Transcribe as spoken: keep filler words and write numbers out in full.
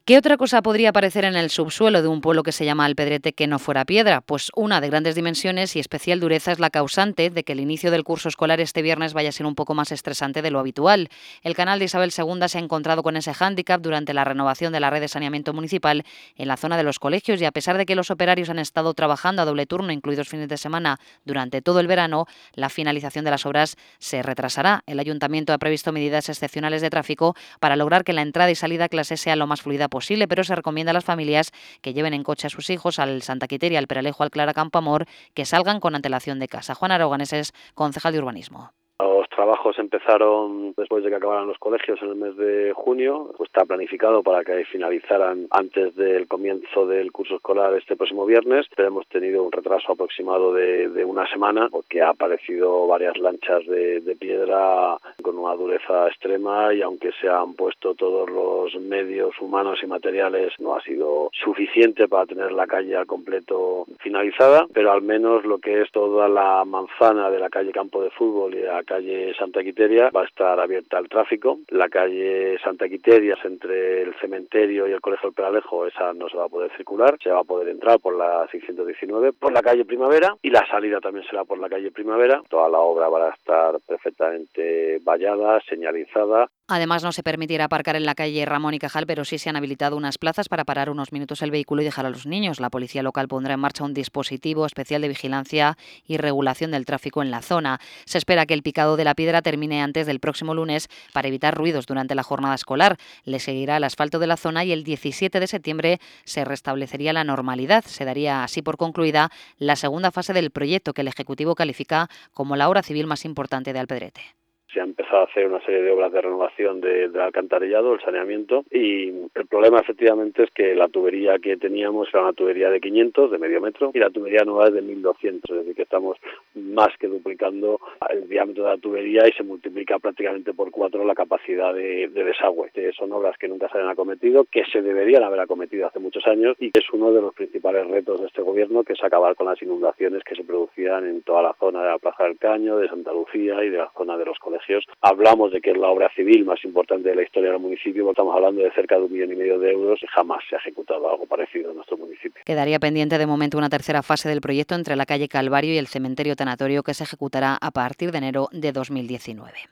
¿Qué otra cosa podría aparecer en el subsuelo de un pueblo que se llama Alpedrete que no fuera piedra? Pues una de grandes dimensiones y especial dureza es la causante de que el inicio del curso escolar este viernes vaya a ser un poco más estresante de lo habitual. El canal de Isabel segunda se ha encontrado con ese hándicap durante la renovación de la red de saneamiento municipal en la zona de los colegios y a pesar de que los operarios han estado trabajando a doble turno, incluidos fines de semana, durante todo el verano, la finalización de las obras se retrasará. El ayuntamiento ha previsto medidas excepcionales de tráfico para lograr que la entrada y salida a clase sea lo más fluida posible, pero se recomienda a las familias que lleven en coche a sus hijos al Santa Quiteria, al Peralejo, al Clara Campoamor, que salgan con antelación de casa. Juan Aragonés es concejal de urbanismo. Los trabajos empezaron después de que acabaran los colegios en el mes de junio. Pues está planificado para que finalizaran antes del comienzo del curso escolar este próximo viernes. Pero hemos tenido un retraso aproximado de, de una semana porque ha aparecido varias lanchas de, de piedra con una dureza extrema y aunque se han puesto todos los medios humanos y materiales no ha sido suficiente para tener la calle al completo finalizada, pero al menos lo que es toda la manzana de la calle Campo de Fútbol y la calle Santa Quiteria va a estar abierta al tráfico. La calle Santa Quiteria, entre el cementerio y el Colegio del Peralejo, esa no se va a poder circular, se va a poder entrar por la seiscientos diecinueve, por la calle Primavera, y la salida también será por la calle Primavera. Toda la obra va a estar perfectamente vallada, señalizada. Además, no se permitirá aparcar en la calle Ramón y Cajal, pero sí se han habilitado unas plazas para parar unos minutos el vehículo y dejar a los niños. La policía local pondrá en marcha un dispositivo especial de vigilancia y regulación del tráfico en la zona. Se espera que el picado de la piedra termine antes del próximo lunes para evitar ruidos durante la jornada escolar. Le seguirá el asfalto de la zona y el diecisiete de septiembre se restablecería la normalidad. Se daría así por concluida la segunda fase del proyecto que el Ejecutivo califica como la obra civil más importante de Alpedrete. Se ha empezado a hacer una serie de obras de renovación de, del alcantarillado, el saneamiento, y el problema efectivamente es que la tubería que teníamos era una tubería de quinientos, de medio metro, y la tubería nueva es de mil doscientos, es decir, que estamos más que duplicando el diámetro de la tubería y se multiplica prácticamente por cuatro la capacidad de, de desagüe. Son obras que nunca se han acometido, que se deberían haber acometido hace muchos años y que es uno de los principales retos de este gobierno, que es acabar con las inundaciones que se producían en toda la zona de la Plaza del Caño, de Santa Lucía y de la zona de los colegios. Hablamos de que es la obra civil más importante de la historia del municipio, estamos hablando de cerca de un millón y medio de euros y jamás se ha ejecutado algo parecido en nuestro municipio. Quedaría pendiente de momento una tercera fase del proyecto entre la calle Calvario y el cementerio tanatorio que se ejecutará a partir de enero de dos mil diecinueve.